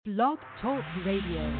Blog Talk Radio.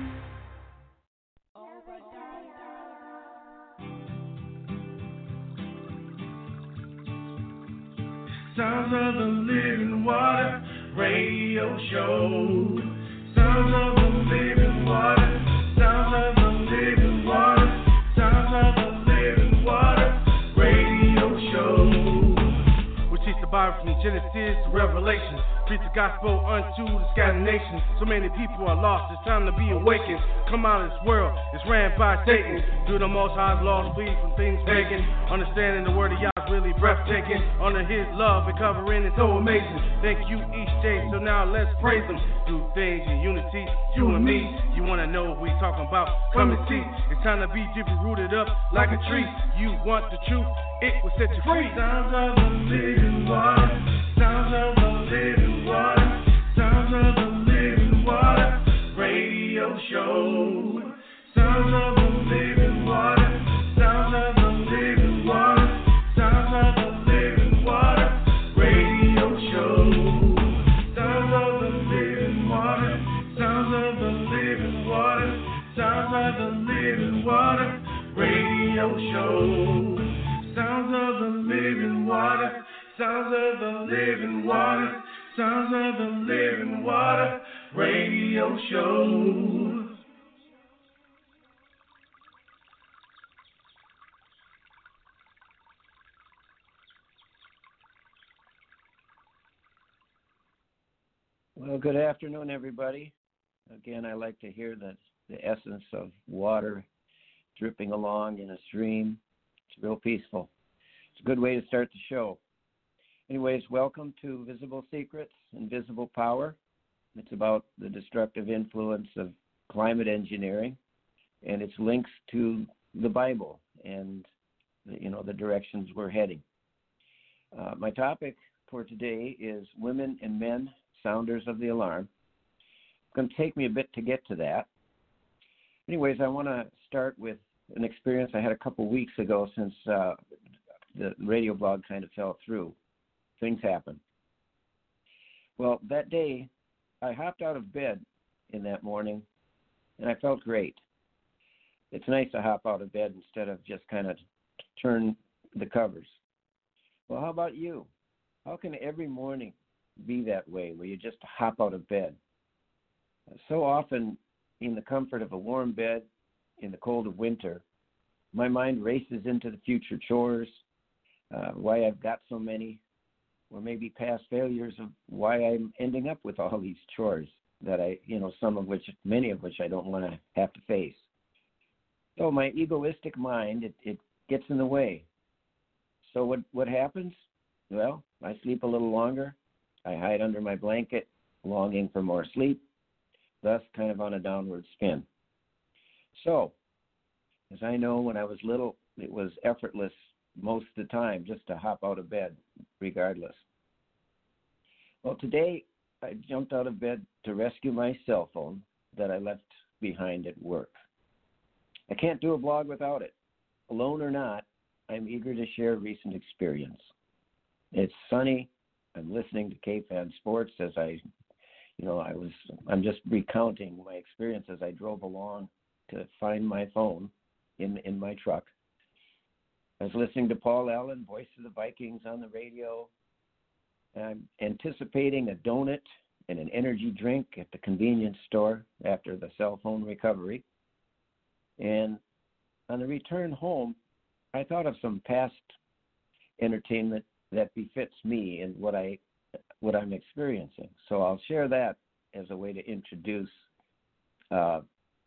Sounds of the Living Water Radio Show. Sounds of the Living Water. Sounds of the Living Water. Sounds of the Living Water Radio Show. We teach the Bible from Genesis to Revelation. Preach the gospel unto the scattered nations. So many people are lost. It's time to be awakened. Come out of this world. It's ran by Satan. Do the Most High's laws, flee from things pagan. Understanding the word of Yah really breathtaking. Under his love and covering is so amazing. Thank you each day, so now let's praise him. Do things in unity, you and me. You wanna know what we talking about? Come and see. It's time to be deeply rooted up like a tree. You want the truth, it will set you free. Sounds of the living water. Sounds of the living water. Sounds of the living water radio show. Sounds of the living water. Sounds of the living water. Sounds of the living water radio show. Sounds of the living water. Sounds of the living water. Sounds of the living water radio show. Sounds of the living water. Sounds of the living water. Sounds of the living water radio show. Well, good afternoon, everybody. Again, I like to hear the essence of water dripping along in a stream. It's real peaceful. It's a good way to start the show. Anyways, welcome to Visible Secrets, Invisible Power. It's about the destructive influence of climate engineering and its links to the Bible and, the directions we're heading. My topic for today is women and men sounders of the alarm. It's going to take me a bit to get to that. Anyways, I want to start with an experience I had a couple weeks ago since the radio blog kind of fell through. Things happen. Well, that day, I hopped out of bed in that morning, and I felt great. It's nice to hop out of bed instead of just kind of turn the covers. Well, how about you? How can every morning be that way, where you just hop out of bed? So often, in the comfort of a warm bed, in the cold of winter, my mind races into the future chores, why I've got so many, or maybe past failures of why I'm ending up with all these chores that many of which I don't want to have to face. So my egoistic mind, it gets in the way. So what happens? Well, I sleep a little longer. I hide under my blanket, longing for more sleep, thus kind of on a downward spin. So, as I know, when I was little, it was effortless most of the time just to hop out of bed regardless. Well, today I jumped out of bed to rescue my cell phone that I left behind at work. I can't do a blog without it. Alone or not, I'm eager to share a recent experience. It's sunny. I'm listening to KFAN Sports as I'm just recounting my experience as I drove along to find my phone in my truck. I was listening to Paul Allen, voice of the Vikings, on the radio. I'm anticipating a donut and an energy drink at the convenience store after the cell phone recovery. And on the return home, I thought of some past entertainment that befits me and what I'm experiencing. So I'll share that as a way to introduce the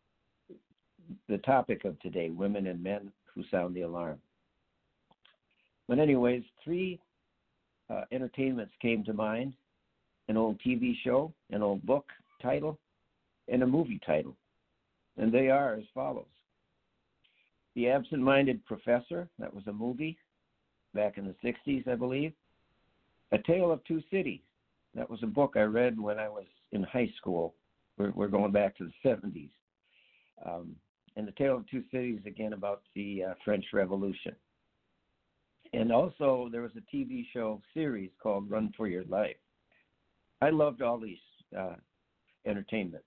topic of today, women and men who sound the alarm. But anyways, three entertainments came to mind: an old TV show, an old book title, and a movie title. And they are as follows. The Absent-Minded Professor, that was a movie back in the 60s, I believe. A Tale of Two Cities, that was a book I read when I was in high school. We're going back to the 70s. And The Tale of Two Cities, again, about the French Revolution. And also there was a TV show series called Run for Your Life. I loved all these entertainments.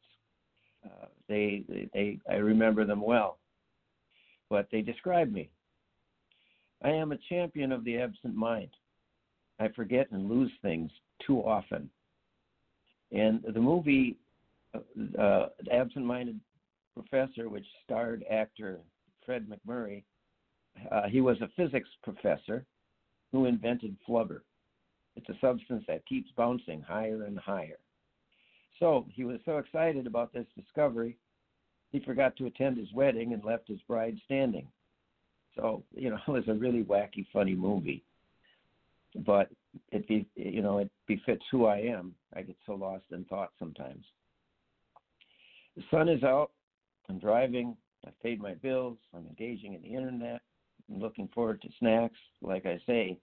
I remember them well, but they describe me. I am a champion of the absent mind. I forget and lose things too often. And the movie, Absent-Minded Professor, which starred actor Fred MacMurray, he was a physics professor who invented flubber. It's a substance that keeps bouncing higher and higher. So he was so excited about this discovery, he forgot to attend his wedding and left his bride standing. So, it was a really wacky, funny movie. But it befits who I am. I get so lost in thought sometimes. The sun is out. I'm driving. I've paid my bills. I'm engaging in the internet. I'm looking forward to snacks, like I say.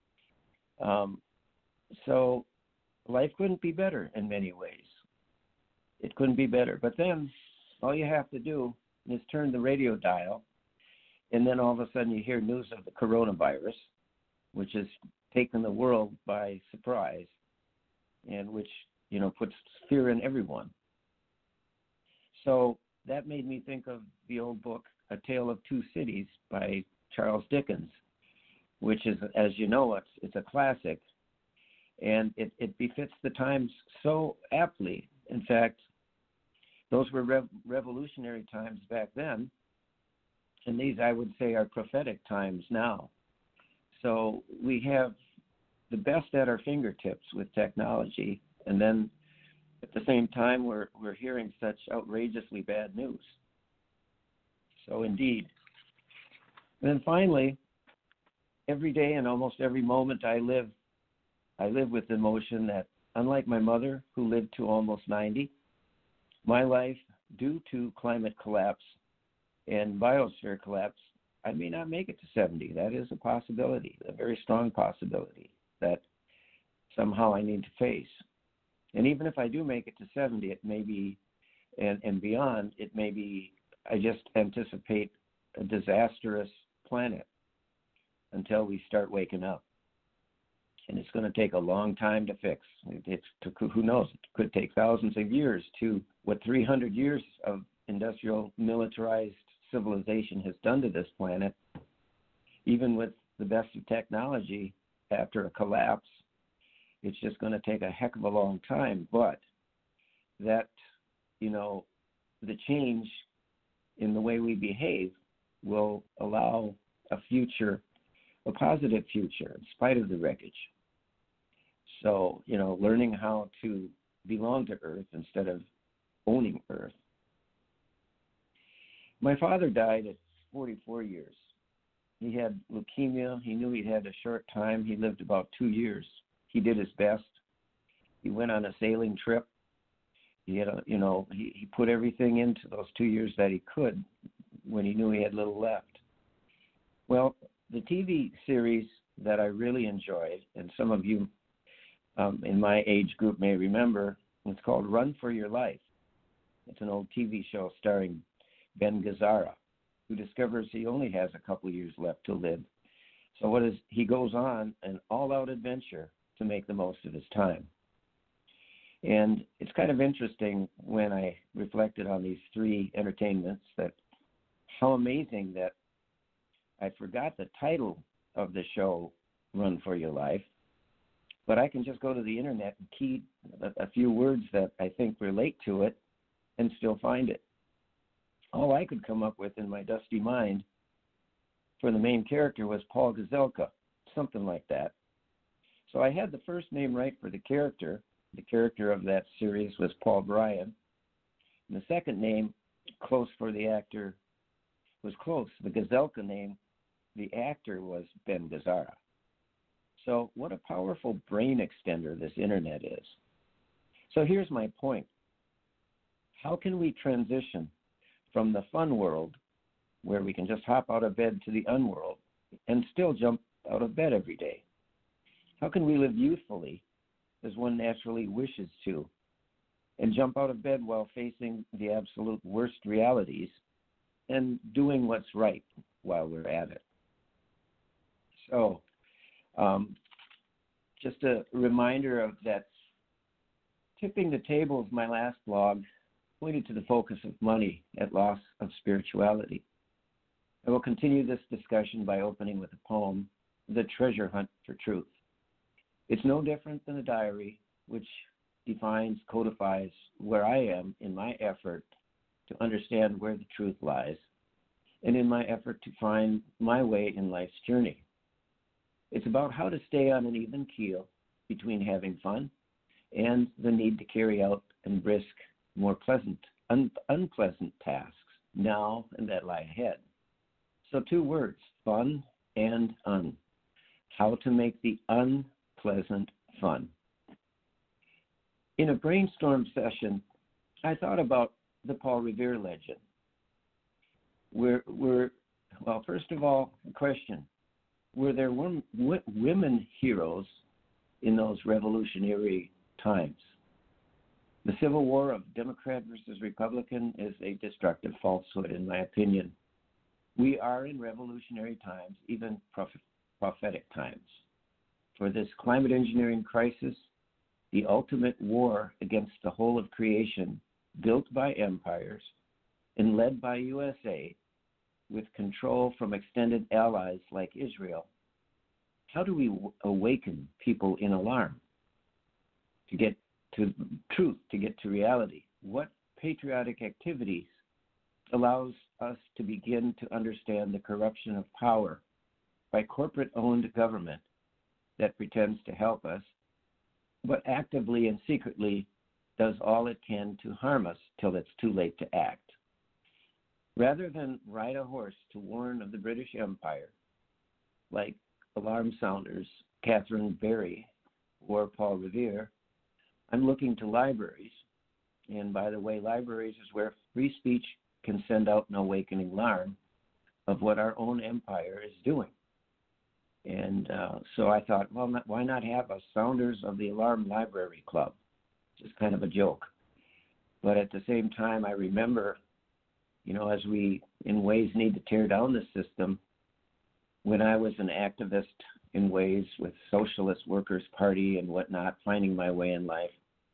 So life couldn't be better in many ways. It couldn't be better. But then all you have to do is turn the radio dial, and then all of a sudden you hear news of the coronavirus, which has taken the world by surprise, and which, puts fear in everyone. So that made me think of the old book, A Tale of Two Cities by Charles Dickens, which is, as you know, it's a classic, and it befits the times so aptly. In fact, those were revolutionary times back then, and these, I would say, are prophetic times now. So we have the best at our fingertips with technology, and then at the same time we're hearing such outrageously bad news. So indeed. And then finally, every day and almost every moment I live with the notion that, unlike my mother, who lived to almost 90, my life, due to climate collapse and biosphere collapse, I may not make it to 70. That is a possibility, a very strong possibility that somehow I need to face. And even if I do make it to 70, it may be, and beyond, it may be, I just anticipate a disastrous planet until we start waking up. And it's going to take a long time to fix. Who knows? It could take thousands of years to what 300 years of industrial militarized civilization has done to this planet. Even with the best of technology, after a collapse, it's just going to take a heck of a long time. But that, the change in the way we behave will allow a positive future in spite of the wreckage. So, learning how to belong to Earth instead of owning Earth. My father died at 44 years. He had leukemia. He knew he'd had a short time. He lived about 2 years. He did his best. He went on a sailing trip. He had he put everything into those 2 years that he could when he knew he had little left. Well, the TV series that I really enjoyed, and some of you in my age group may remember, it's called Run for Your Life. It's an old TV show starring Ben Gazzara, who discovers he only has a couple years left to live. So he goes on an all-out adventure to make the most of his time. And it's kind of interesting when I reflected on these three entertainments that how amazing that I forgot the title of the show, Run for Your Life, but I can just go to the internet and key a few words that I think relate to it and still find it. All I could come up with in my dusty mind for the main character was Paul Gazelka, something like that. So I had the first name right for the character. The character of that series was Paul Bryan. And the second name, close for the actor, was close. The Gazelka name, the actor was Ben Gazzara. So what a powerful brain extender this internet is. So here's my point. How can we transition from the fun world, where we can just hop out of bed, to the unworld and still jump out of bed every day? How can we live youthfully as one naturally wishes to and jump out of bed while facing the absolute worst realities and doing what's right while we're at it? So just a reminder of that Tipping the Tables, my last blog, pointed to the focus of money at loss of spirituality. I will continue this discussion by opening with a poem, The Treasure Hunt for Truth. It's no different than a diary, which codifies where I am in my effort to understand where the truth lies, and in my effort to find my way in life's journey. It's about how to stay on an even keel between having fun and the need to carry out and brisk more pleasant, unpleasant tasks now and that lie ahead. So 2 words, fun and un. How to make the unpleasant fun. In a brainstorm session, I thought about the Paul Revere legend. Well, first of all, question, were there women heroes in those revolutionary times? The Civil War of Democrat versus Republican is a destructive falsehood, in my opinion. We are in revolutionary times, even prophetic times. For this climate engineering crisis, the ultimate war against the whole of creation, built by empires and led by USA, with control from extended allies like Israel, how do we awaken people in alarm to get to truth, to get to reality? What patriotic activities allows us to begin to understand the corruption of power by corporate-owned government that pretends to help us, but actively and secretly does all it can to harm us till it's too late to act? Rather than ride a horse to warn of the British Empire, like alarm sounders Catherine Berry or Paul Revere, I'm looking to libraries. And by the way, libraries is where free speech can send out an awakening alarm of what our own empire is doing. And so I thought, well, why not have a Sounders of the Alarm Library Club? It's kind of a joke. But at the same time, I remember, as we in ways need to tear down the system, when I was an activist in ways with Socialist Workers' Party and whatnot, finding my way in life,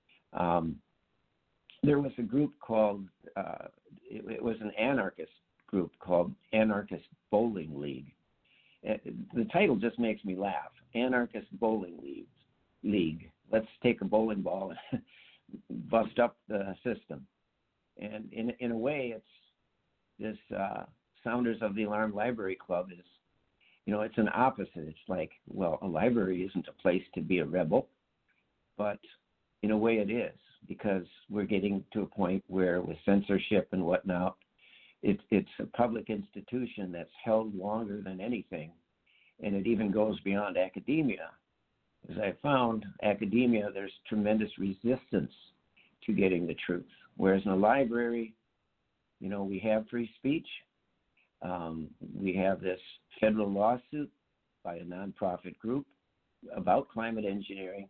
there was a group called, it was an anarchist group called Anarchist Bowling League. The title just makes me laugh. Anarchist Bowling League. Let's take a bowling ball and bust up the system. And in a way, it's this Sounders of the Alarm Library Club is, it's an opposite. It's like, well, a library isn't a place to be a rebel, but in a way it is, because we're getting to a point where with censorship and whatnot, it's a public institution that's held longer than anything, and it even goes beyond academia. As I found, academia, there's tremendous resistance to getting the truth, whereas in a library, we have free speech. We have this federal lawsuit by a nonprofit group about climate engineering.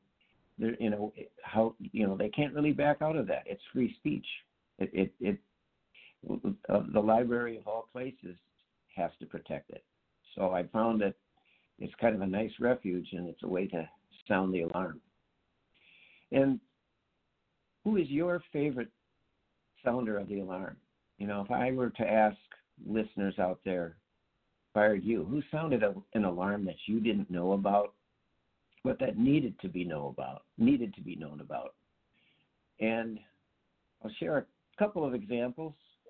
They can't really back out of that. It's free speech. The library of all places has to protect it. So I found that it's kind of a nice refuge, and it's a way to sound the alarm. And who is your favorite sounder of the alarm? If I were to ask listeners out there, if I were you, who sounded an alarm that you didn't know about, but that needed to be known about? And I'll share a couple of examples.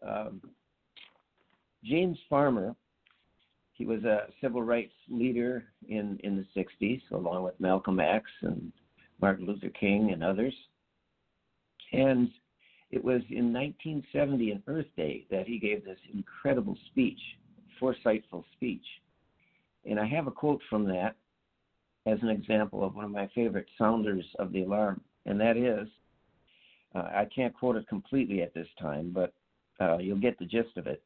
James Farmer, he was a civil rights leader in the 60s, along with Malcolm X and Martin Luther King and others. And it was in 1970, on Earth Day, that he gave this incredible speech, foresightful speech. And I have a quote from that as an example of one of my favorite sounders of the alarm. And that is, I can't quote it completely at this time, but you'll get the gist of it.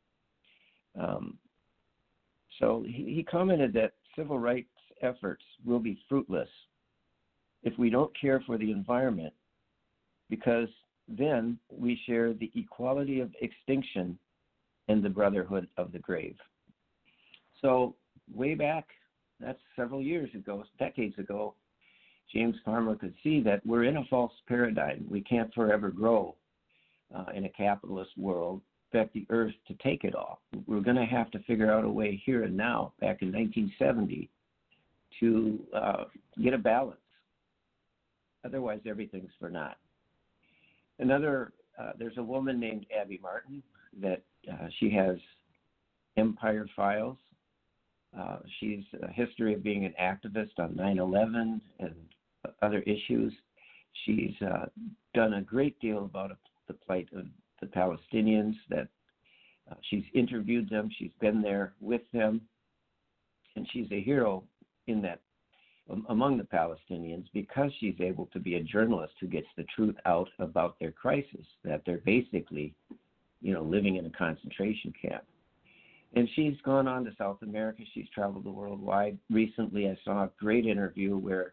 So he commented that civil rights efforts will be fruitless if we don't care for the environment, because then we share the equality of extinction and the brotherhood of the grave. So way back, that's several years ago, decades ago, James Farmer could see that we're in a false paradigm. We can't forever grow in a capitalist world, expect the earth to take it all. We're going to have to figure out a way here and now, back in 1970, to get a balance. Otherwise, everything's for naught. There's a woman named Abby Martin that she has Empire Files. She's a history of being an activist on 9/11 and other issues. She's done a great deal about the plight of the Palestinians. That she's interviewed them, she's been there with them, and she's a hero in that among the Palestinians because she's able to be a journalist who gets the truth out about their crisis, that they're basically, living in a concentration camp. And she's gone on to South America. She's traveled the world wide. Recently, I saw a great interview where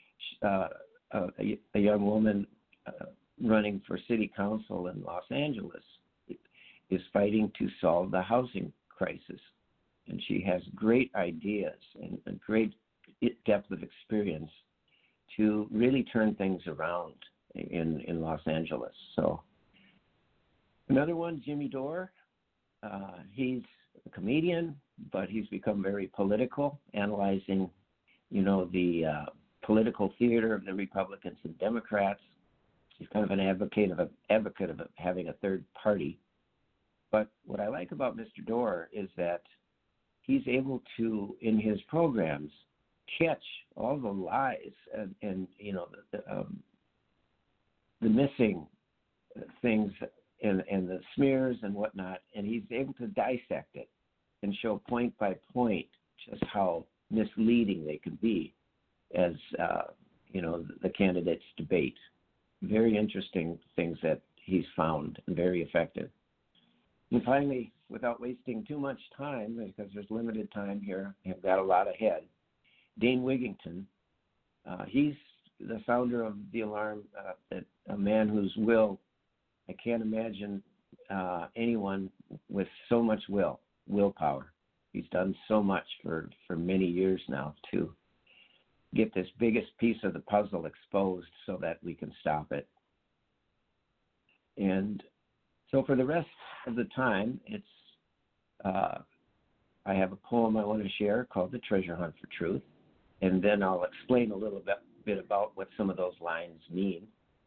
a young woman running for city council in Los Angeles is fighting to solve the housing crisis. And she has great ideas and a great depth of experience to really turn things around in Los Angeles. So another one, Jimmy Dore. He's a comedian, but he's become very political, analyzing, the political theater of the Republicans and Democrats. He's kind of an advocate of having a third party. But what I like about Mr. Dore is that he's able to, in his programs, catch all the lies and the missing things and the smears and whatnot, and he's able to dissect it and show point by point just how misleading they can be as the candidates debate. Very interesting things that he's found, and very effective. And finally, without wasting too much time, because there's limited time here, I've got a lot ahead, Dane Wigington. He's the founder of The Alarm, a man whose will, I can't imagine anyone with so much willpower. He's done so much for many years now to get this biggest piece of the puzzle exposed so that we can stop it. And so for the rest of the time, I have a poem I want to share called The Treasure Hunt for Truth, and then I'll explain a little bit about what some of those lines mean.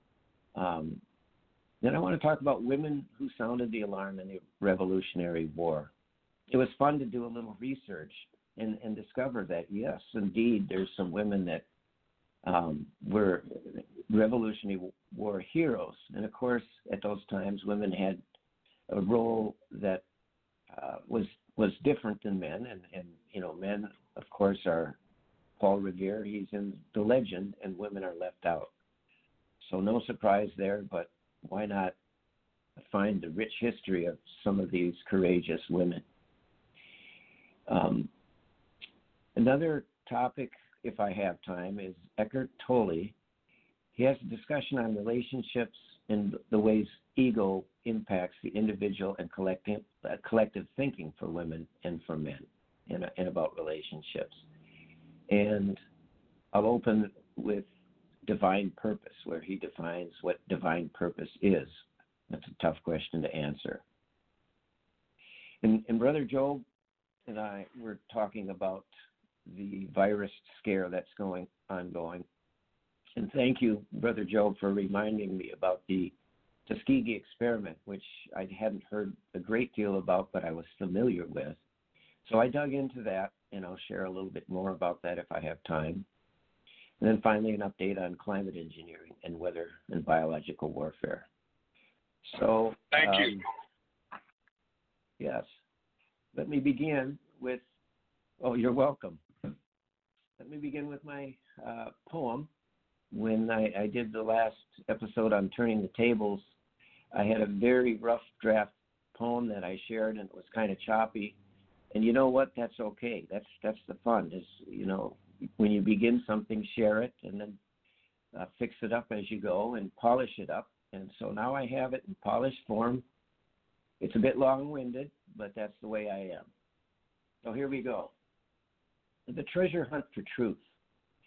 Then I want to talk about women who sounded the alarm in the Revolutionary War. It was fun to do a little research and discover that, yes, indeed, there's some women that were Revolutionary War heroes. And, of course, at those times, women had a role that was different than men. And men, of course, are Paul Revere. He's in the legend, and women are left out. So no surprise there, but why not find the rich history of some of these courageous women? Another topic, if I have time, is Eckhart Tolle. He has a discussion on relationships and the ways ego impacts the individual and collective thinking for women and for men and about relationships. And I'll open with divine purpose, where he defines what divine purpose is. That's a tough question to answer. And Brother Job and I were talking about the virus scare that's ongoing. And thank you, Brother Job, for reminding me about the Tuskegee experiment, which I hadn't heard a great deal about, but I was familiar with. So I dug into that, and I'll share a little bit more about that if I have time. And then finally, an update on climate engineering and weather and biological warfare. So, thank you. Yes. Let me begin with, you're welcome. Let me begin with my poem. When I did the last episode on Turning the Tables, I had a very rough draft poem that I shared, and it was kind of choppy. And you know what? That's okay. That's the fun. Is when you begin something, share it, and then fix it up as you go and polish it up. And so now I have it in polished form. It's a bit long-winded, but that's the way I am. So here we go. The Treasure Hunt for Truth.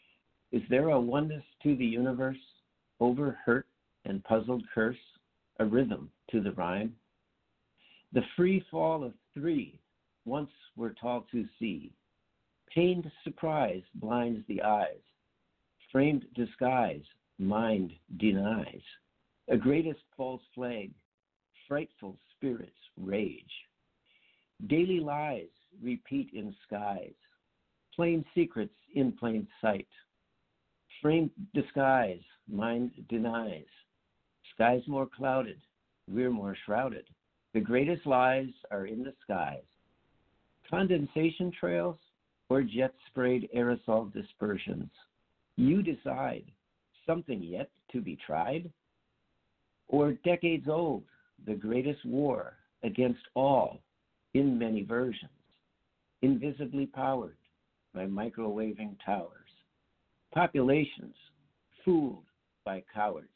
Is there a oneness to the universe, over hurt and puzzled curse, a rhythm to the rhyme? The free fall of three, once we're taught to see. Pained surprise blinds the eyes. Framed disguise, mind denies. A greatest false flag, frightful spirits rage. Daily lies repeat in skies. Plain secrets in plain sight. Framed disguise, mind denies. Skies more clouded, we're more shrouded. The greatest lies are in the skies. Condensation trails or jet-sprayed aerosol dispersions? You decide. Something yet to be tried? Or decades old, the greatest war against all in many versions, invisibly powered by microwaving towers. Populations fooled by cowards.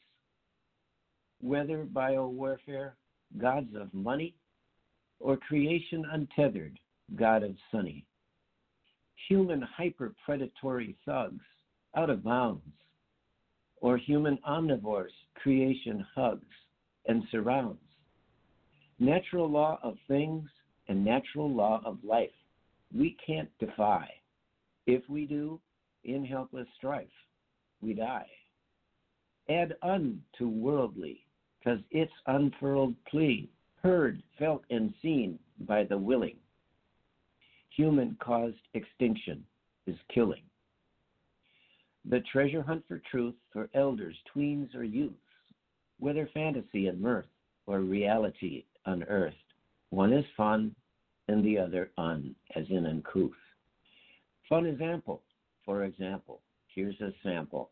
Whether biowarfare, gods of money, or creation untethered, god of sunny. Human hyper-predatory thugs, out of bounds, or human omnivores creation hugs and surrounds. Natural law of things and natural law of life we can't defy. If we do, in helpless strife, we die. Add to worldly, 'cause its unfurled plea, heard, felt, and seen by the willing. Human-caused extinction is killing. The treasure hunt for truth for elders, tweens, or youths, whether fantasy and mirth or reality unearthed. One is fun and the other as in uncouth. Fun is ample. For example, here's a sample.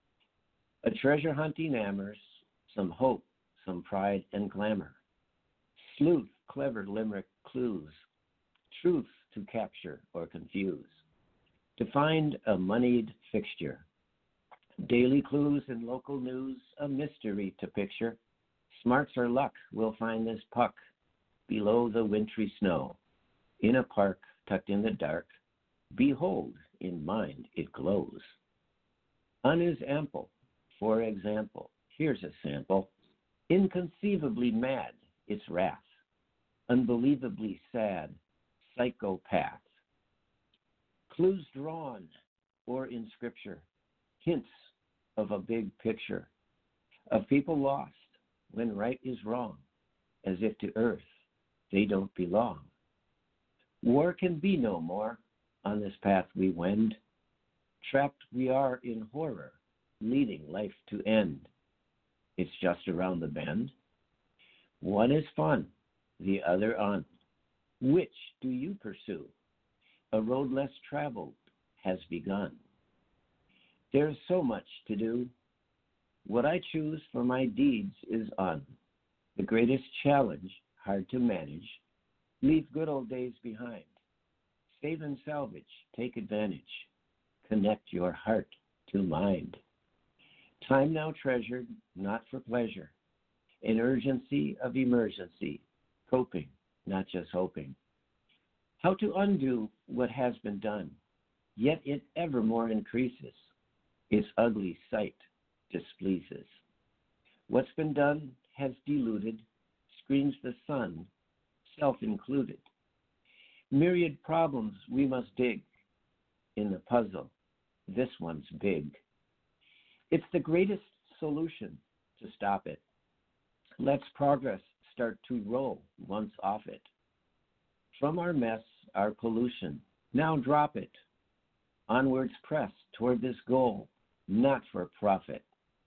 A treasure hunt enamors some hope, some pride and glamour. Sleuth, clever limerick clues, truth to capture or confuse. To find a moneyed fixture. Daily clues in local news, a mystery to picture. Smarts or luck will find this puck below the wintry snow. In a park tucked in the dark, behold, in mind it glows. Is ample. For example, here's a sample. Inconceivably mad, its wrath. Unbelievably sad, psychopath. Clues drawn, or in scripture, hints of a big picture of people lost when right is wrong, as if to earth they don't belong. War can be no more, on this path we wend. Trapped we are in horror, leading life to end. It's just around the bend. One is fun, the other on. Which do you pursue? A road less traveled has begun. There's so much to do. What I choose for my deeds is the greatest challenge, hard to manage. Leave good old days behind. Save and salvage, take advantage. Connect your heart to mind. Time now treasured, not for pleasure. An urgency of emergency. Coping, not just hoping. How to undo what has been done, yet it evermore increases. Its ugly sight displeases. What's been done has deluded, screens the sun, self included. Myriad problems we must dig. In the puzzle, this one's big. It's the greatest solution to stop it. Let's progress start to roll once off it. From our mess, our pollution, now drop it. Onwards press toward this goal, not for profit.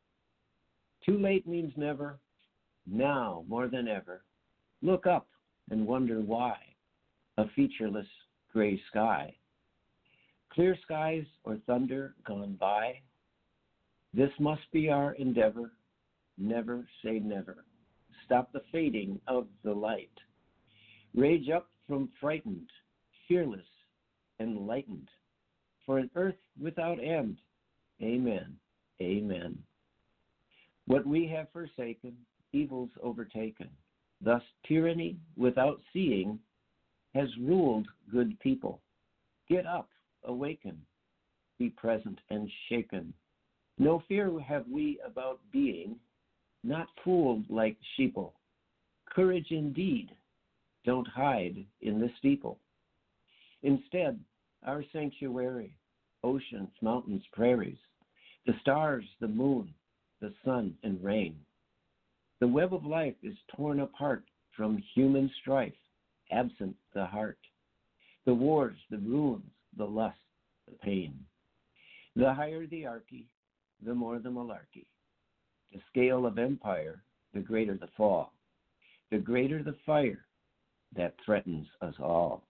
Too late means never. Now, more than ever, look up and wonder why. A featureless gray sky. Clear skies or thunder gone by. This must be our endeavor. Never say never. Stop the fading of the light. Rage up from frightened, fearless, enlightened. For an earth without end. Amen. Amen. What we have forsaken, evil's overtaken. Thus tyranny without seeing has ruled good people. Get up, awaken. be present and shaken. No fear have we about being, not fooled like sheeple. Courage indeed, don't hide in the steeple. Instead, our sanctuary, oceans, mountains, prairies, the stars, the moon, the sun and rain. The web of life is torn apart from human strife, absent the heart. The wars, the ruins, the lust, the pain. The higher the archy, the more the malarkey. The scale of empire, the greater the fall. The greater the fire that threatens us all.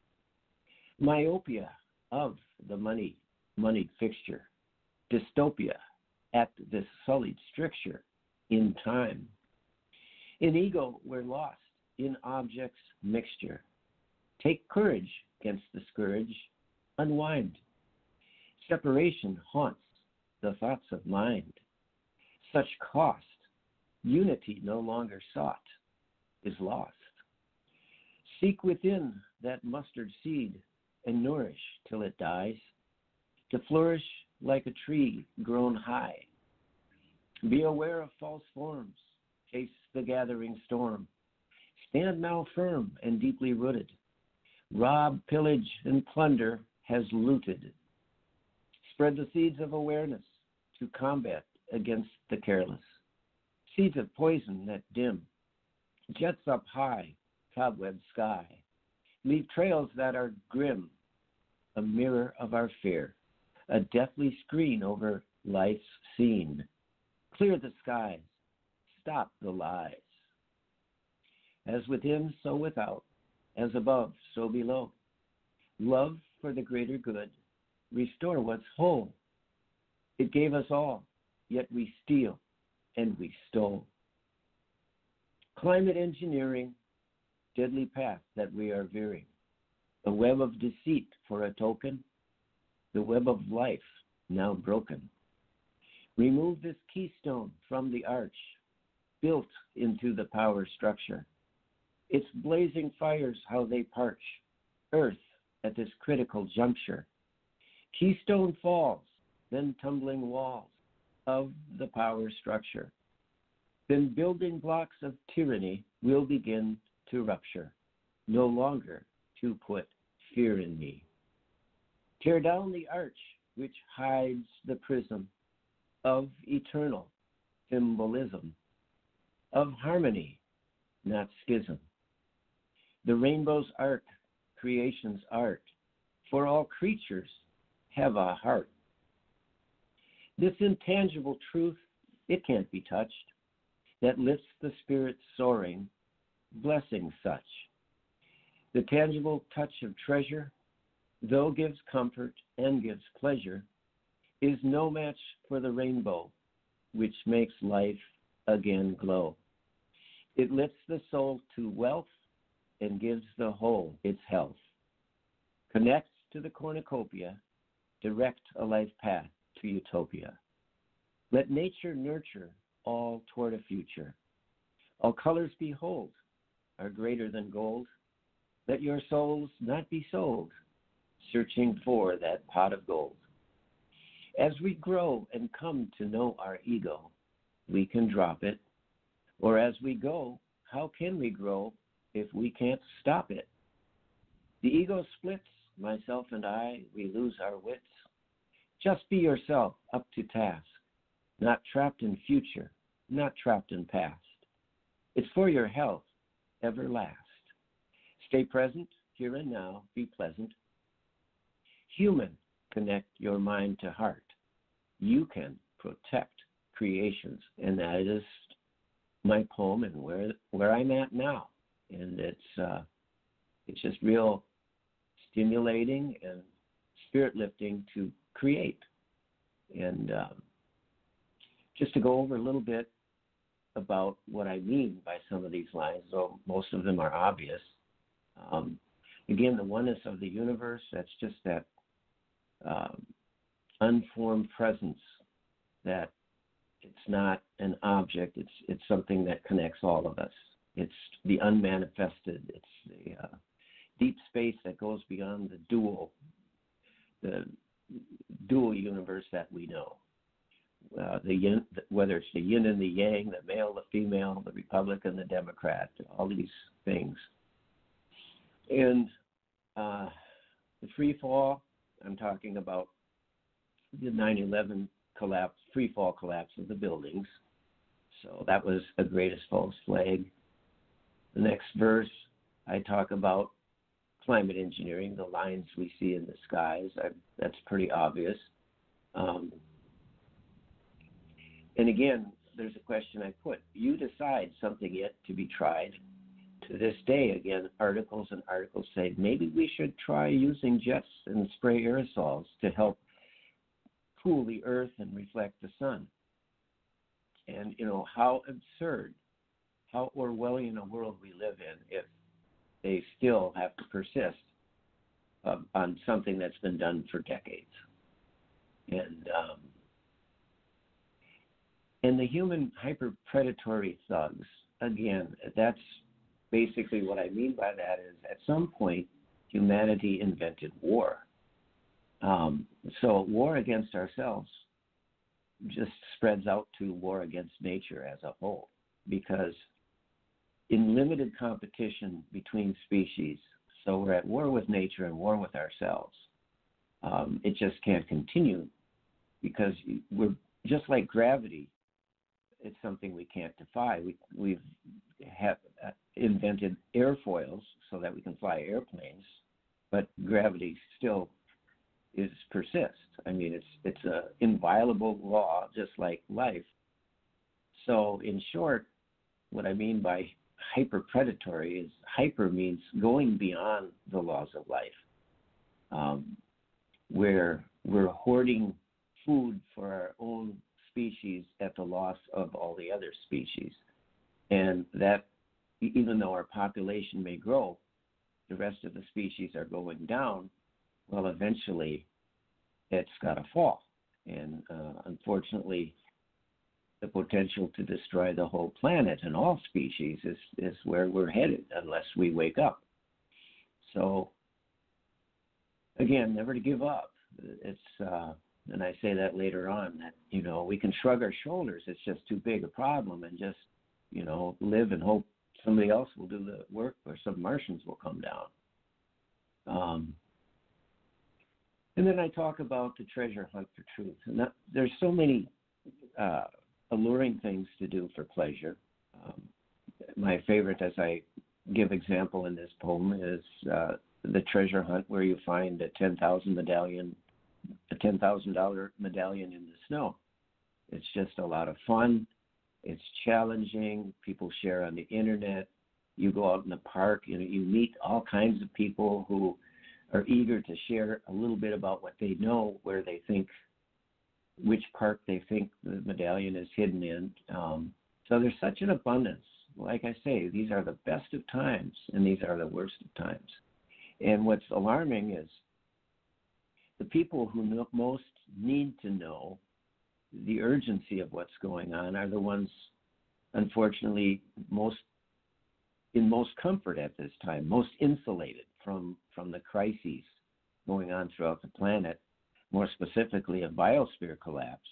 Myopia of the moneyed fixture. Dystopia at this sullied stricture in time. In ego we're lost, in objects mixture. Take courage against the scourge, unwind. Separation haunts the thoughts of mind. Such cost, unity no longer sought, is lost. Seek within that mustard seed and nourish till it dies, to flourish like a tree grown high. Be aware of false forms, face the gathering storm. Stand now firm and deeply rooted. Rob, pillage, and plunder has looted. Spread the seeds of awareness to combat against the careless. Seeds of poison that dim, jets up high, cobweb sky. Leave trails that are grim, a mirror of our fear, a deathly screen over life's scene. Clear the skies, stop the lies. As within, so without, as above, so below. Love for the greater good, restore what's whole. It gave us all, yet we steal and we stole. Climate engineering, deadly path that we are veering. A web of deceit for a token, the web of life now broken. Remove this keystone from the arch, built into the power structure. Its blazing fires, how they parch earth at this critical juncture. Keystone falls, then tumbling walls of the power structure. Then building blocks of tyranny will begin to rupture, no longer to put fear in me. Tear down the arch which hides the prism of eternal symbolism, of harmony, not schism. The rainbow's arc, creation's art, for all creatures have a heart. This intangible truth, it can't be touched, that lifts the spirit soaring, blessing such. The tangible touch of treasure, though gives comfort and gives pleasure, is no match for the rainbow, which makes life again glow. It lifts the soul to wealth and gives the whole its health. Connects to the cornucopia, direct a life path to utopia. Let nature nurture all toward a future. All colors behold are greater than gold. Let your souls not be sold, searching for that pot of gold. As we grow and come to know our ego, we can drop it. Or as we go, how can we grow if we can't stop it? The ego splits, myself and I, we lose our wits. Just be yourself, up to task, not trapped in future, not trapped in past. It's for your health, ever last. Stay present, here and now, be pleasant. Human, connect your mind to heart. You can protect creations, and that is my poem and where I'm at now. And it's just real stimulating and spirit lifting to create. And just to go over a little bit about what I mean by some of these lines, though most of them are obvious. Again, the oneness of the universe, that's just that unformed presence, that it's not an object, it's something that connects all of us. It's the unmanifested, it's the deep space that goes beyond the dual, the dual universe that we know. The yin, whether it's the yin and the yang, the male, the female, the Republican, the Democrat, all these things. And the free fall, I'm talking about the 9/11 collapse, free fall collapse of the buildings. So that was the greatest false flag. The next verse, I talk about climate engineering, the lines we see in the skies. That's pretty obvious. And again, there's a question I put. You decide something yet to be tried. To this day, again, articles say maybe we should try using jets and spray aerosols to help cool the earth and reflect the sun. And, how absurd, how Orwellian a world we live in if they still have to persist on something that's been done for decades. And the human hyper-predatory thugs, again, that's basically what I mean by that is at some point humanity invented war. So war against ourselves just spreads out to war against nature as a whole, because in limited competition between species, so we're at war with nature and war with ourselves. It just can't continue because we're just like gravity. It's something we can't defy. We've invented airfoils so that we can fly airplanes, but gravity still persists. I mean, it's an inviolable law, just like life. So, in short, what I mean by hyper-predatory is hyper means going beyond the laws of life, where we're hoarding food for our own species at the loss of all the other species. And that, even though our population may grow, the rest of the species are going down, well, eventually it's got to fall. And unfortunately, the potential to destroy the whole planet and all species is where we're headed unless we wake up. So, again, never to give up. And I say that later on, that, we can shrug our shoulders. It's just too big a problem and just, live and hope somebody else will do the work or some Martians will come down. And then I talk about the treasure hunt for truth. And there's so many alluring things to do for pleasure. My favorite, as I give example in this poem, is the treasure hunt where you find a $10,000 medallion in the snow. It's just a lot of fun. It's challenging. People share on the internet. You go out in the park, you meet all kinds of people who are eager to share a little bit about what they know, where they think, which park they think the medallion is hidden in. So there's such an abundance. Like I say, these are the best of times, and these are the worst of times. And what's alarming is the people who most need to know the urgency of what's going on are the ones, unfortunately, in most comfort at this time, most insulated from the crises going on throughout the planet, more specifically a biosphere collapse.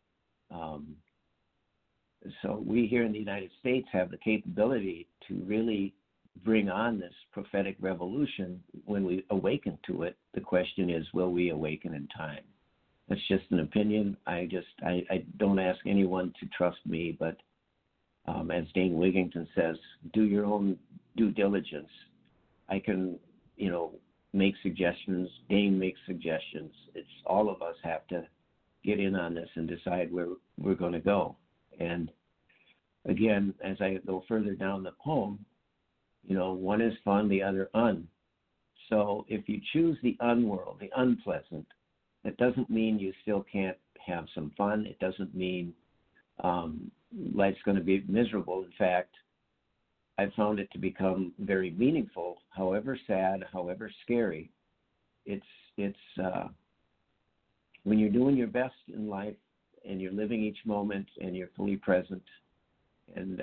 So we here in the United States have the capability to really bring on this prophetic revolution when we awaken to it. The question is, will we awaken in time? That's just an opinion. I don't ask anyone to trust me, but as Dane Wigington says, do your own due diligence. I can, make suggestions. Dane makes suggestions. It's all of us have to get in on this and decide where we're going to go. And again, as I go further down the poem, one is fun, the other un. So if you choose the unworld, the unpleasant, that doesn't mean you still can't have some fun. It doesn't mean life's going to be miserable. In fact, I've found it to become very meaningful, however sad, however scary. It's when you're doing your best in life and you're living each moment and you're fully present and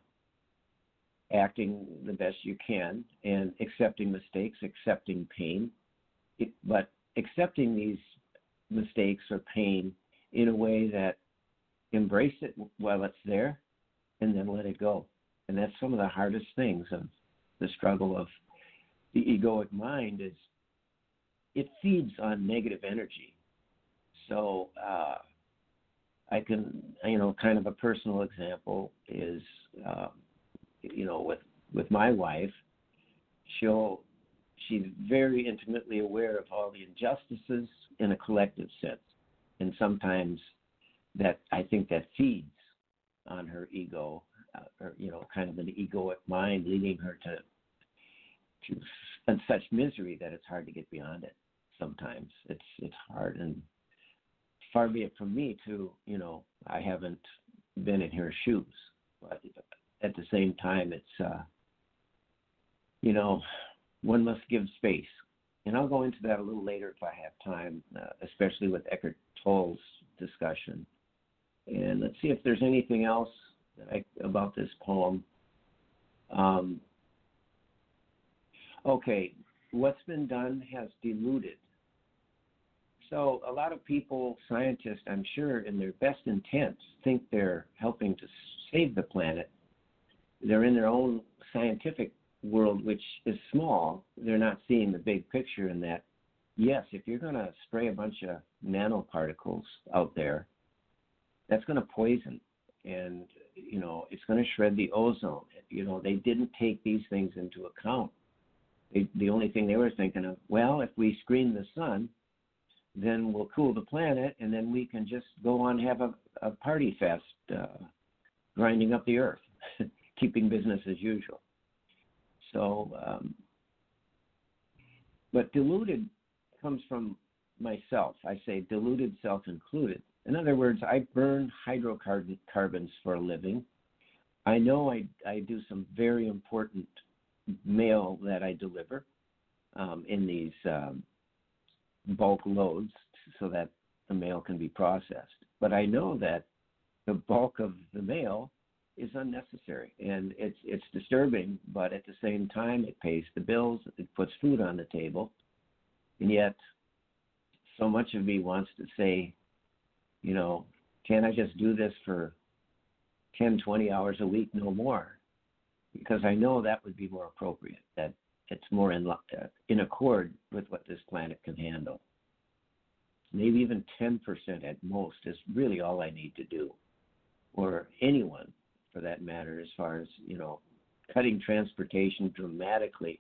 acting the best you can and accepting mistakes, accepting pain, but accepting these mistakes or pain in a way that embrace it while it's there and then let it go. And that's some of the hardest things of the struggle of the egoic mind is it feeds on negative energy. So I can, kind of a personal example is, with my wife, she's very intimately aware of all the injustices in a collective sense. And sometimes that, I think that feeds on her ego, or, kind of an egoic mind leading her to such misery that it's hard to get beyond it. Sometimes it's hard, and far be it from me to, I haven't been in her shoes, but at the same time, it's, one must give space. And I'll go into that a little later if I have time, especially with Eckhart Tolle's discussion. And let's see if there's anything else about this poem. Okay, what's been done has deluded. So a lot of people, scientists, I'm sure, in their best intents, think they're helping to save the planet. They're in their own scientific world, which is small. They're not seeing the big picture in that, yes, if you're going to spray a bunch of nanoparticles out there, that's going to poison, and, it's going to shred the ozone. They didn't take these things into account. The only thing they were thinking of, well, if we screen the sun, then we'll cool the planet, and then we can just go on and have a party fest, grinding up the earth, keeping business as usual. So, but deluded comes from myself. I say deluded self included. In other words, I burn hydrocarbons for a living. I know I do some very important mail that I deliver in these bulk loads so that the mail can be processed. But I know that the bulk of the mail is unnecessary, and it's disturbing, but at the same time it pays the bills, it puts food on the table, and yet so much of me wants to say, can I just do this for 10, 20 hours a week, no more? Because I know that would be more appropriate, that it's more in accord with what this planet can handle. Maybe even 10% at most is really all I need to do, or anyone for that matter, as far as, cutting transportation dramatically,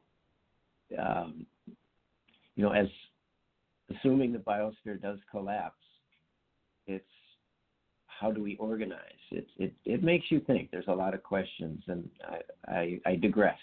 as assuming the biosphere does collapse, it's how do we organize? It makes you think. There's a lot of questions, and I digress.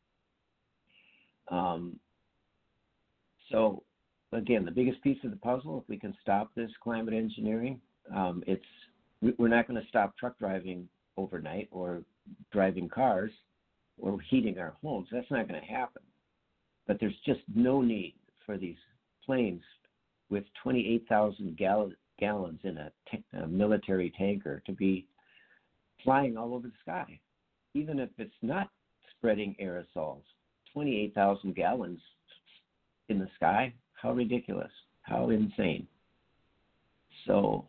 So, again, the biggest piece of the puzzle, if we can stop this climate engineering, we're not going to stop truck driving overnight or driving cars or heating our homes. That's not going to happen. But there's just no need for these planes with 28,000 gallons in a military tanker to be flying all over the sky. Even if it's not spreading aerosols, 28,000 gallons in the sky, how ridiculous, how insane. So,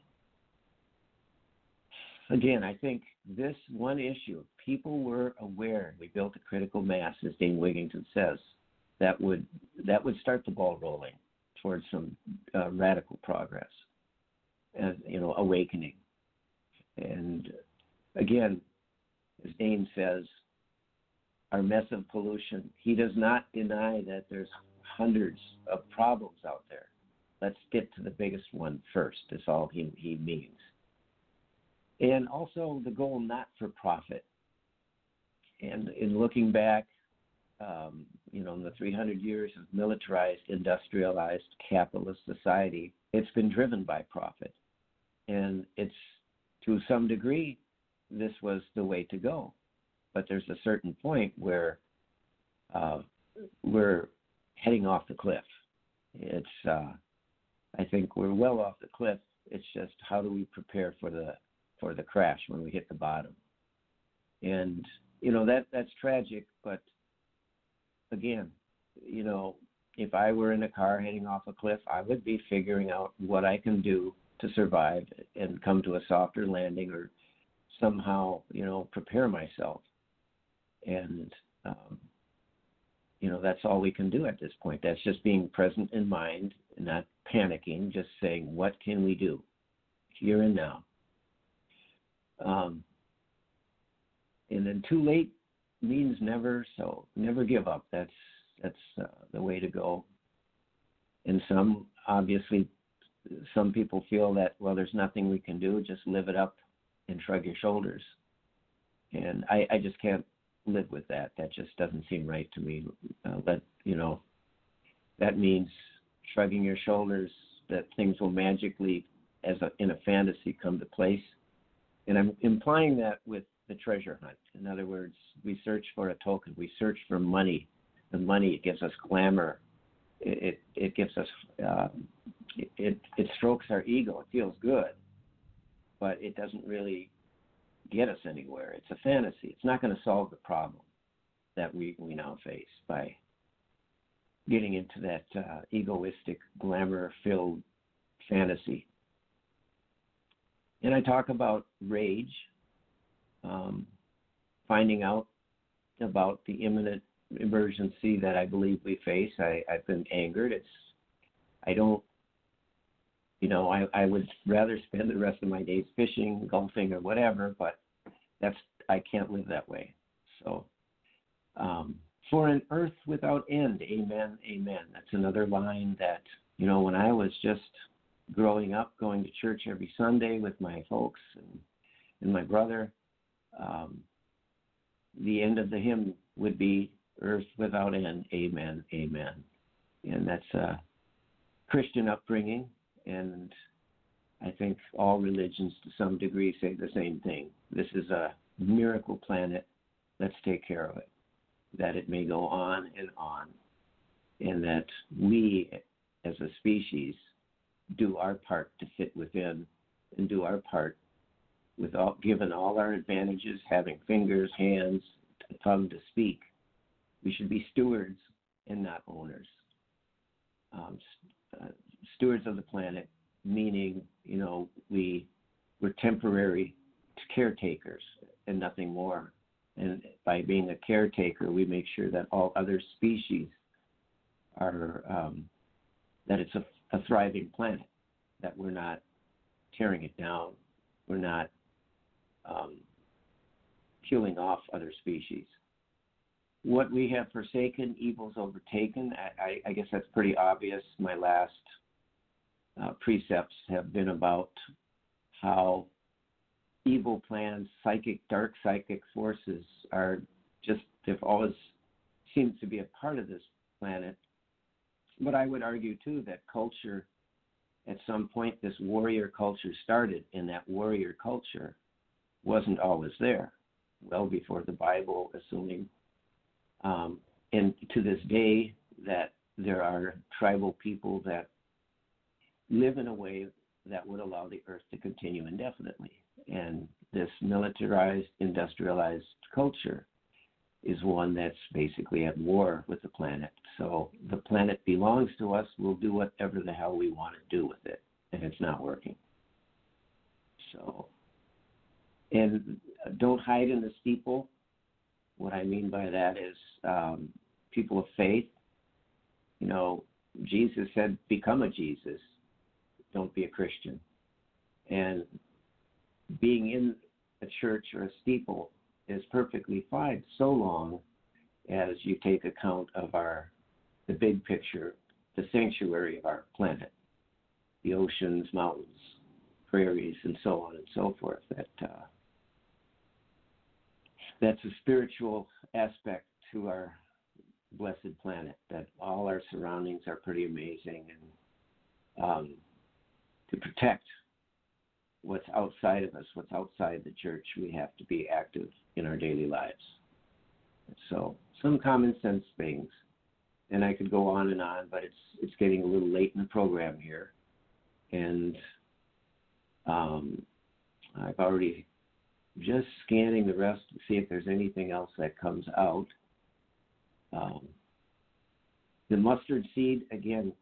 again, I think this one issue, people were aware. We built a critical mass, as Dane Wigington says, that would start the ball rolling towards some radical progress and, awakening. And again, as Dane says, our mess of pollution, he does not deny that there's hundreds of problems out there. Let's get to the biggest one first, is all he means. And also the goal not for profit. And in looking back, in the 300 years of militarized, industrialized, capitalist society, it's been driven by profit. And it's, to some degree, this was the way to go. But there's a certain point where we're heading off the cliff. It's, I think we're well off the cliff. It's just how do we prepare for the crash when we hit the bottom? And that's tragic. But again, if I were in a car heading off a cliff, I would be figuring out what I can do to survive and come to a softer landing, or somehow, prepare myself. And, that's all we can do at this point. That's just being present in mind, not panicking, just saying, what can we do here and now? And then too late means never, so never give up. That's the way to go. And some people feel that, well, there's nothing we can do, just live it up and shrug your shoulders. And I just can't live with that. That just doesn't seem right to me. That means shrugging your shoulders, that things will magically, in a fantasy, come to place. And I'm implying that with the treasure hunt. In other words, we search for a token. We search for money. The money, it gives us glamour. It gives us, it strokes our ego. It feels good, but it doesn't really get us anywhere. It's a fantasy. It's not going to solve the problem that we now face by getting into that egoistic, glamour-filled fantasy. And I talk about rage, finding out about the imminent emergency that I believe we face. I've been angered. I would rather spend the rest of my days fishing, golfing, or whatever, but I can't live that way. So, for an earth without end, amen, amen. That's another line that, when I was just growing up, going to church every Sunday with my folks and my brother, the end of the hymn would be earth without end, amen, amen. And that's a Christian upbringing, and I think all religions to some degree say the same thing. This is a miracle planet. Let's take care of it, that it may go on, and that we as a species do our part to fit within, and do our part given all our advantages, having fingers, hands, a tongue to speak. We should be stewards and not owners. Stewards of the planet, meaning, we're temporary caretakers and nothing more. And by being a caretaker, we make sure that all other species are, that it's a thriving planet, that we're not tearing it down, we're not killing off other species. What we have forsaken, evil's overtaken. I guess that's pretty obvious. My last precepts have been about how evil plans, dark psychic forces they've always seemed to be a part of this planet. But I would argue, too, that culture, at some point, this warrior culture started, and that warrior culture wasn't always there, well before the Bible, assuming. And to this day, that there are tribal people that live in a way that would allow the earth to continue indefinitely. And this militarized, industrialized culture is one that's basically at war with the planet. So the planet belongs to us. We'll do whatever the hell we want to do with it, and it's not working. So, and don't hide in the steeple. What I mean by that is people of faith. Jesus said, become a Jesus. Don't be a Christian. And being in a church or a steeple is perfectly fine, so long as you take account of the big picture, the sanctuary of our planet, the oceans, mountains, prairies, and so on and so forth. That's a spiritual aspect to our blessed planet, that all our surroundings are pretty amazing, and to protect what's outside of us, what's outside the church, we have to be active in our daily lives. So some common sense things, and I could go on, but it's getting a little late in the program here, and I've already just scanning the rest to see if there's anything else that comes out. The mustard seed, again,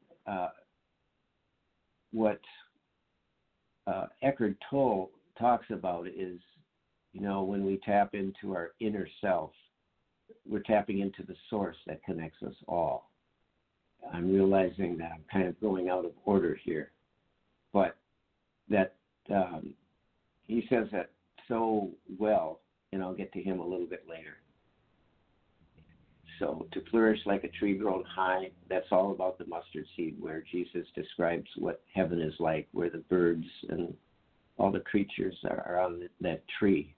what Eckhart Tolle talks about is, when we tap into our inner self, we're tapping into the source that connects us all. I'm realizing that I'm kind of going out of order here, but that he says that so well, and I'll get to him a little bit later. So to flourish like a tree grown high, that's all about the mustard seed, where Jesus describes what heaven is like, where the birds and all the creatures are on that tree.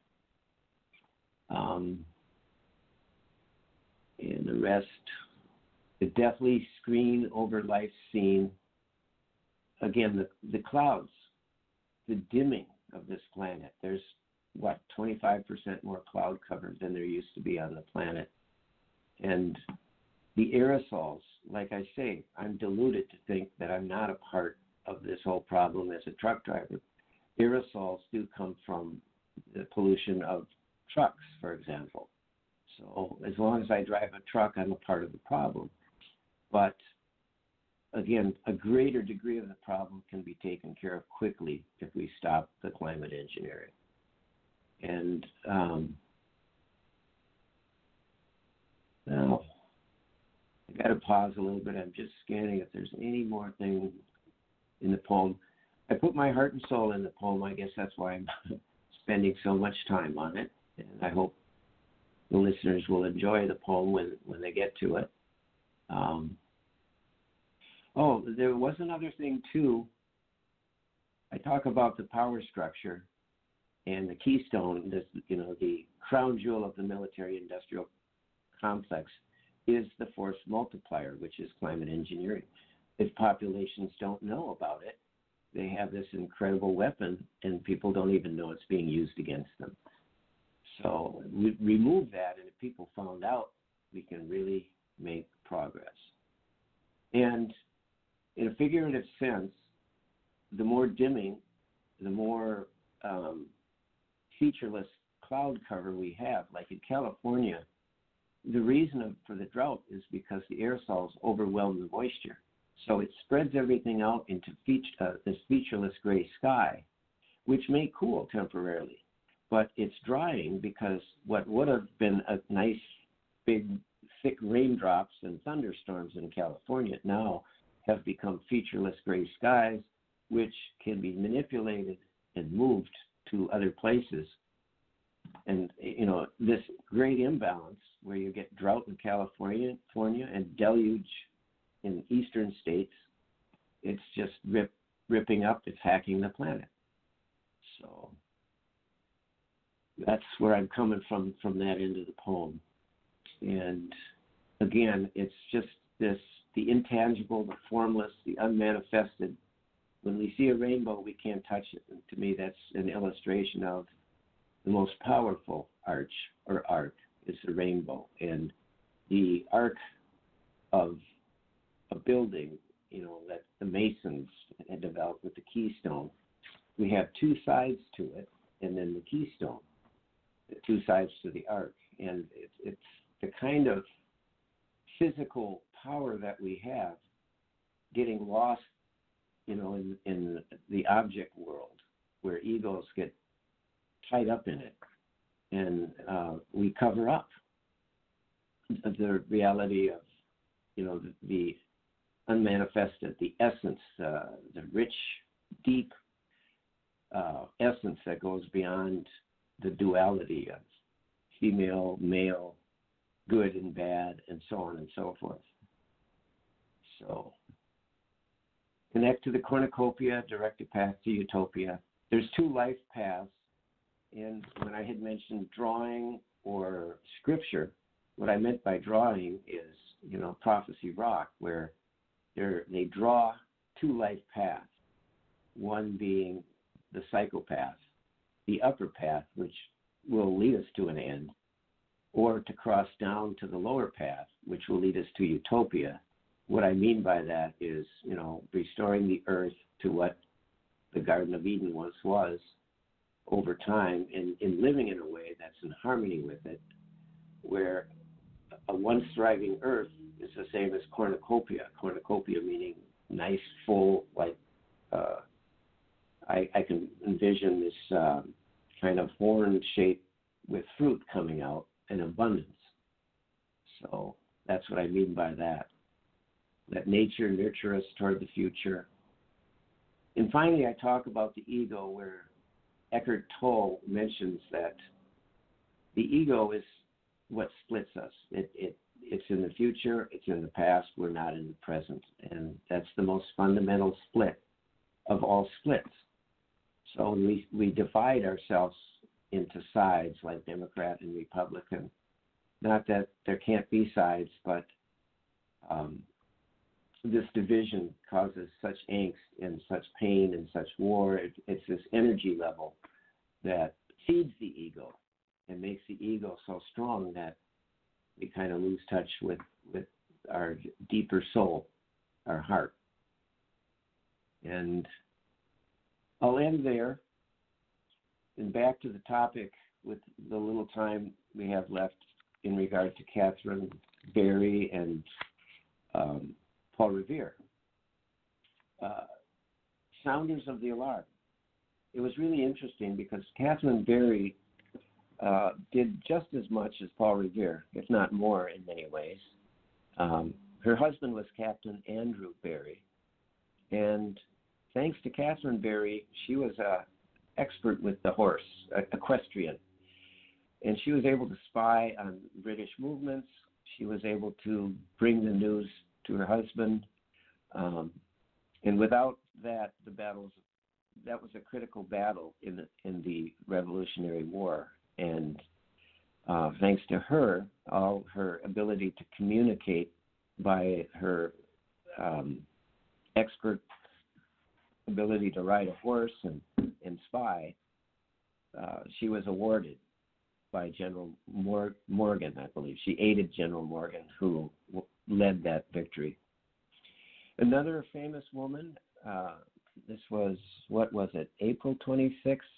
And the rest, the deathly screen over life's scene. Again, the clouds, the dimming of this planet. There's, 25% more cloud cover than there used to be on the planet. And the aerosols, like I say, I'm deluded to think that I'm not a part of this whole problem as a truck driver. Aerosols do come from the pollution of trucks, for example. So as long as I drive a truck, I'm a part of the problem. But again, a greater degree of the problem can be taken care of quickly if we stop the climate engineering. And now, I got to pause a little bit. I'm just scanning if there's any more thing in the poem. I put my heart and soul in the poem. I guess that's why I'm spending so much time on it. And I hope the listeners will enjoy the poem when they get to it. There was another thing, too. I talk about the power structure and the keystone, the crown jewel of the military-industrial complex is the force multiplier, which is climate engineering. If populations don't know about it, they have this incredible weapon, and people don't even know it's being used against them. So we remove that, and if people found out, we can really make progress. And in a figurative sense, the more dimming, the more featureless cloud cover we have. Like in California, the reason for the drought is because the aerosols overwhelm the moisture. So it spreads everything out into this featureless gray sky, which may cool temporarily. But it's drying because what would have been a nice, big, thick raindrops and thunderstorms in California now have become featureless gray skies, which can be manipulated and moved to other places. And, this great imbalance where you get drought in California and deluge in eastern states, it's just ripping up, it's hacking the planet. So that's where I'm coming from that end of the poem. And again, it's just the intangible, the formless, the unmanifested. When we see a rainbow, we can't touch it. And to me, that's an illustration of the most powerful arch or arc is the rainbow. And the arc of a building, that the Masons had developed with the keystone, we have two sides to it, and then the keystone, the two sides to the arc. And it's the kind of physical power that we have getting lost, in the object world where egos get tied up in it. And we cover up the reality of, the unmanifested, the essence, the rich, deep essence that goes beyond the duality of female, male, good and bad, and so on and so forth. So connect to the cornucopia, direct a path to utopia. There's two life paths. And when I had mentioned drawing or scripture, what I meant by drawing is, Prophecy Rock, where they draw two life paths, one being the psychopath, the upper path, which will lead us to an end, or to cross down to the lower path, which will lead us to utopia. What I mean by that is, restoring the earth to what the Garden of Eden once was over time, and in living in a way that's in harmony with it, where a once thriving earth is the same as cornucopia. Cornucopia meaning nice, full, like I can envision this kind of horn shape with fruit coming out in abundance. So that's what I mean by that. Let nature nurture us toward the future. And finally, I talk about the ego, where Eckhart Tolle mentions that the ego is what splits us. It's in the future, it's in the past, we're not in the present. And that's the most fundamental split of all splits. So we divide ourselves into sides like Democrat and Republican. Not that there can't be sides, but this division causes such angst and such pain and such war. It's this energy level that feeds the ego and makes the ego so strong that we kind of lose touch with our deeper soul, our heart. And I'll end there and back to the topic with the little time we have left in regard to Catherine Berry and Paul Revere. Sounders of the alarm. It was really interesting because Catherine Berry did just as much as Paul Revere, if not more in many ways. Her husband was Captain Andrew Berry, and thanks to Catherine Berry, she was an expert with the horse, equestrian, and she was able to spy on British movements. She was able to bring the news to her husband, and without that, that was a critical battle in the Revolutionary War. And thanks to her, all her ability to communicate by her expert ability to ride a horse and spy, she was awarded by General Morgan, I believe. She aided General Morgan, who led that victory. Another famous woman, this was, what was it, April 26,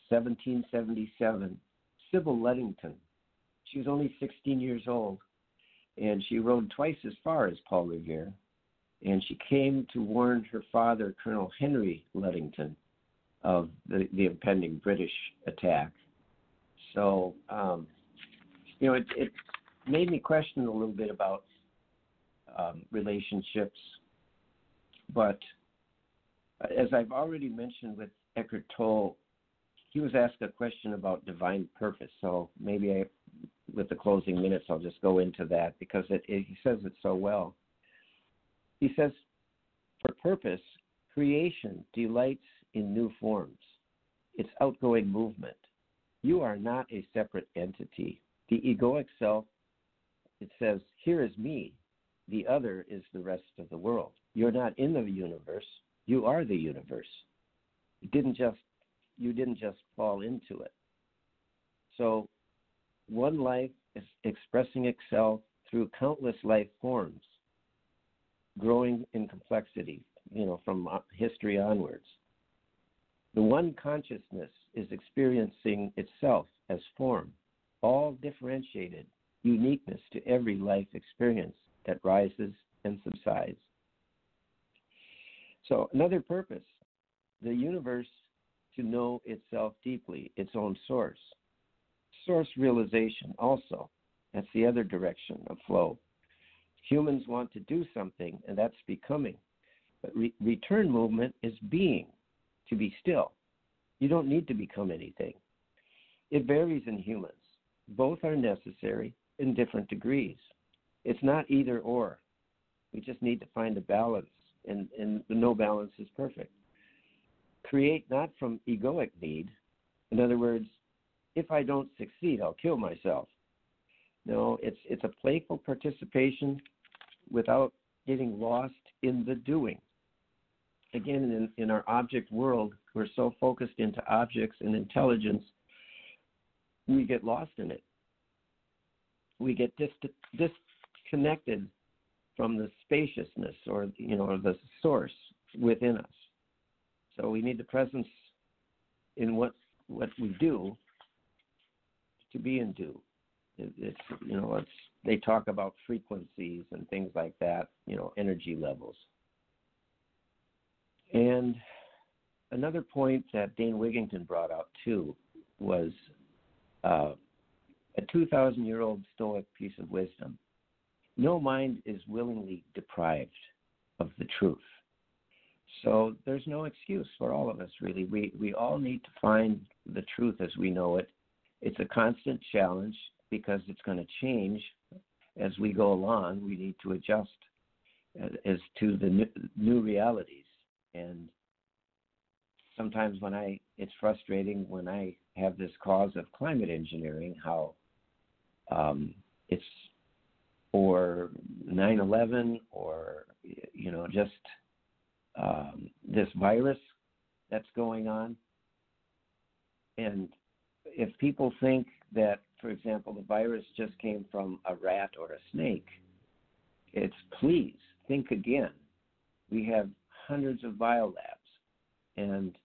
1777, Sybil Ludington. She was only 16 years old, and she rode twice as far as Paul Revere, and she came to warn her father, Colonel Henry Ludington, of the impending British attack. So, it made me question a little bit about relationships, but as I've already mentioned with Eckhart Tolle, he was asked a question about divine purpose. So maybe with the closing minutes, I'll just go into that because he says it so well. He says, for purpose, creation delights in new forms. It's outgoing movement. You are not a separate entity. The egoic self, it says, here is me. The other is the rest of the world. You're not in the universe. You are the universe. You didn't just fall into it. So one life is expressing itself through countless life forms, growing in complexity, from history onwards. The one consciousness is experiencing itself as form, all differentiated, uniqueness to every life experience that rises and subsides. So another purpose, the universe to know itself deeply, its own source. Source realization also, that's the other direction of flow. Humans want to do something, and that's becoming. But return movement is being, to be still. You don't need to become anything. It varies in humans. Both are necessary in different degrees. It's not either or. We just need to find a balance, and no balance is perfect. Create not from egoic need. In other words, if I don't succeed, I'll kill myself. No, it's a playful participation without getting lost in the doing. Again, in our object world, we're so focused into objects and intelligence, we get lost in it. We get disconnected from the spaciousness or the source within us. So we need the presence in what we do to be and do. It's they talk about frequencies and things like that, energy levels. And another point that Dane Wigington brought out too was a 2,000-year-old Stoic piece of wisdom. No mind is willingly deprived of the truth. So there's no excuse for all of us, really. We all need to find the truth as we know it. It's a constant challenge because it's going to change as we go along. We need to adjust as to the new realities. And sometimes it's frustrating when I have this cause of climate engineering, how it's or 9/11 or, just this virus that's going on. And if people think that, for example, the virus just came from a rat or a snake, please think again. We have hundreds of biolabs. And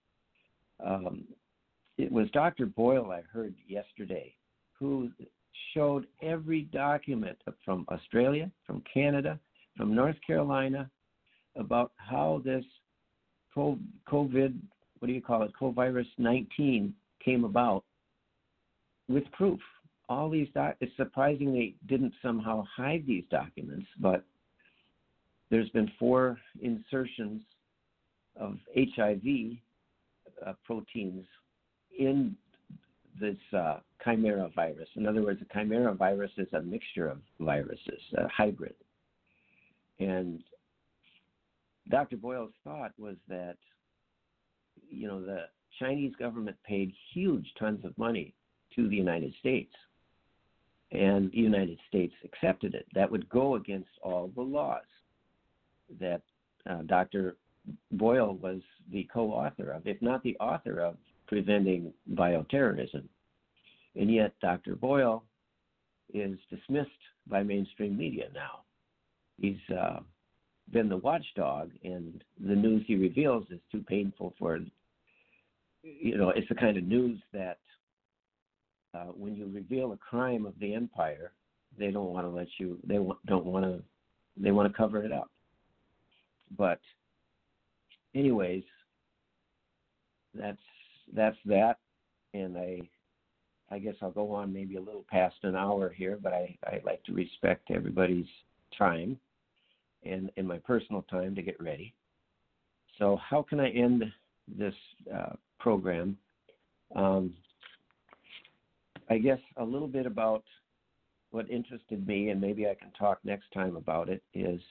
it was Dr. Boyle I heard yesterday who showed every document from Australia, from Canada, from North Carolina about how this COVID, covirus 19 came about with proof. All these it's surprising they didn't somehow hide these documents, but there's been 4 insertions of HIV proteins in this chimera virus. In other words, a chimera virus is a mixture of viruses, a hybrid. And Dr. Boyle's thought was that, the Chinese government paid huge tons of money to the United States, and the United States accepted it. That would go against all the laws that Dr. Boyle was the co-author of, if not the author of, preventing bioterrorism. And yet Dr. Boyle is dismissed by mainstream media now. He's been the watchdog, and the news he reveals is too painful for, it's the kind of news that when you reveal a crime of the empire, they don't want to let you, they want to cover it up. But anyways, that's that, and I guess I'll go on maybe a little past an hour here, but I like to respect everybody's time and my personal time to get ready. So how can I end this program? I guess a little bit about what interested me, and maybe I can talk next time about it, is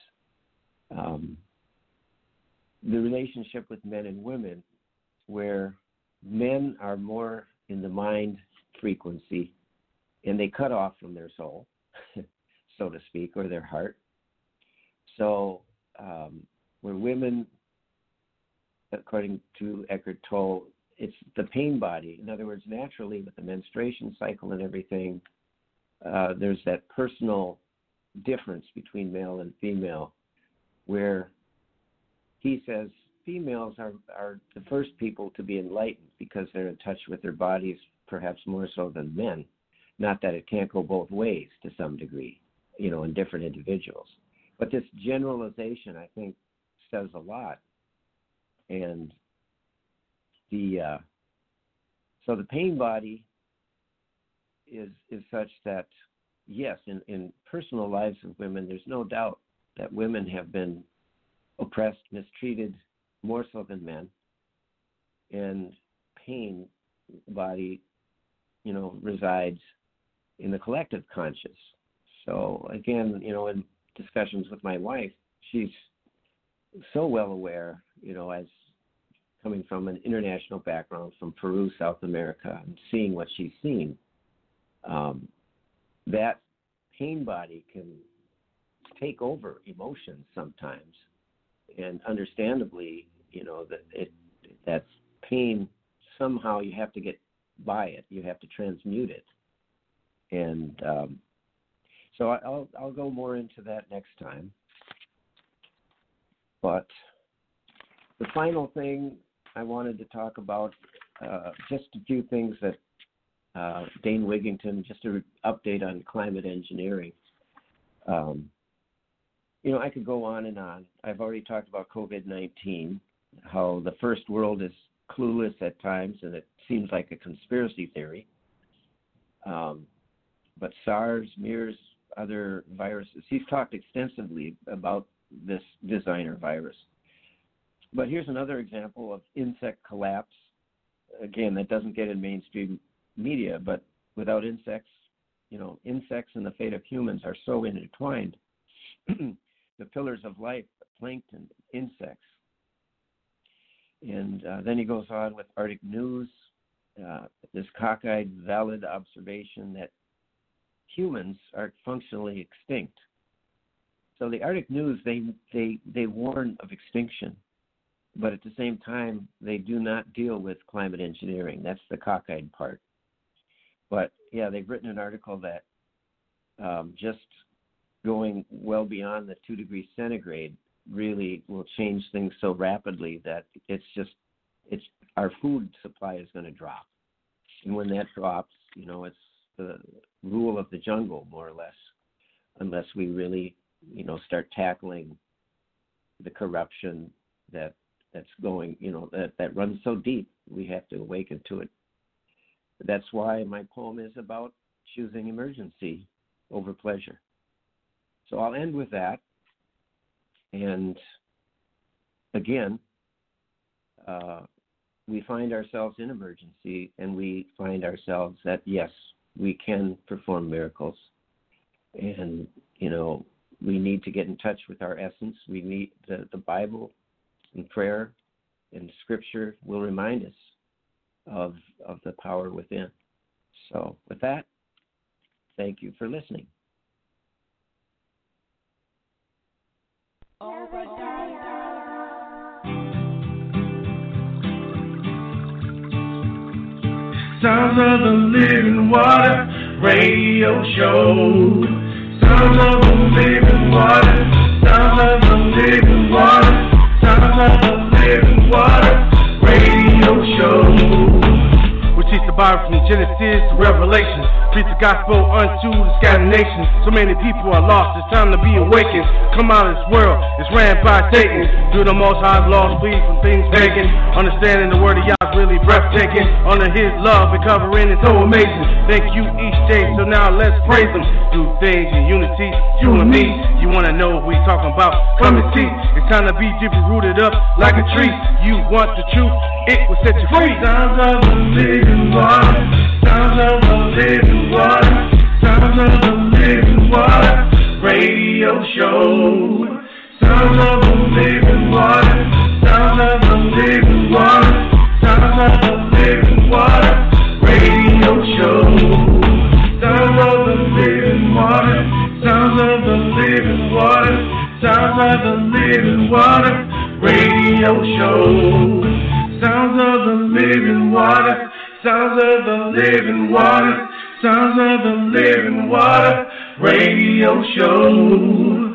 the relationship with men and women, where men are more in the mind frequency and they cut off from their soul, so to speak, or their heart. So where women, according to Eckhart Tolle, it's the pain body. In other words, naturally with the menstruation cycle and everything, there's that personal difference between male and female, where he says females are the first people to be enlightened because they're in touch with their bodies perhaps more so than men. Not that it can't go both ways to some degree, in different individuals. But this generalization, I think, says a lot. And so the pain body is such that, yes, in personal lives of women, there's no doubt that women have been oppressed, mistreated more so than men. And pain body, resides in the collective conscious. So again, in discussions with my wife, she's so well aware, as coming from an international background from Peru, South America, and seeing what she's seen, that pain body can take over emotions sometimes. And understandably, that's pain, somehow you have to get by it. You have to transmute it. And so I'll go more into that next time. But the final thing I wanted to talk about, just a few things that Dane Wigington, just an update on climate engineering. I could go on and on. I've already talked about COVID-19, how the first world is clueless at times, and it seems like a conspiracy theory. But SARS, MERS, other viruses, he's talked extensively about this designer virus. But here's another example of insect collapse. Again, that doesn't get in mainstream media, but without insects, insects and the fate of humans are so intertwined. The pillars of life, plankton, insects. And then he goes on with Arctic News, this cockeyed, valid observation that humans are functionally extinct. So the Arctic News, they warn of extinction, but at the same time, they do not deal with climate engineering. That's the cockeyed part. But yeah, they've written an article that just going well beyond the 2 degrees centigrade really will change things so rapidly that it's our food supply is going to drop. And when that drops, it's the rule of the jungle, more or less, unless we really, start tackling the corruption that's going, that runs so deep, we have to awaken to it. That's why my poem is about choosing emergency over pleasure. So I'll end with that. And again, we find ourselves in emergency, and we find ourselves that, yes, we can perform miracles. And, we need to get in touch with our essence. We need the Bible and prayer and Scripture will remind us of the power within. So with that, thank you for listening. Sounds of the Living Water Radio Show. Sounds of the Living Water. Sounds of the Living Water. Sounds of the Living Water Radio Show. We teach the Bible from Genesis to Revelation. Preach the gospel unto the scattered nations. So many people are lost, it's time to be awakened. Come out of this world, it's ran by Satan. Do the most high's laws, flee from things pagan. Understanding the word of Yah's really breathtaking. Under his love and covering is so amazing. Thank you each day, so now let's praise him. Do things in unity, you and me. You wanna know what we talking about? Come and see. It's time to be deeply rooted up like a tree. You want the truth, it will set you free. Sounds of the living water. Sounds of the living water. Sounds of the living water radio show. Sounds of the living water. Sounds of the living water. Sounds of the living water radio show. Sounds of the living water. Sounds of the living water. Sounds of the living water radio show. Sounds of the living water. Sounds of the living water. Sounds of the living water radio show.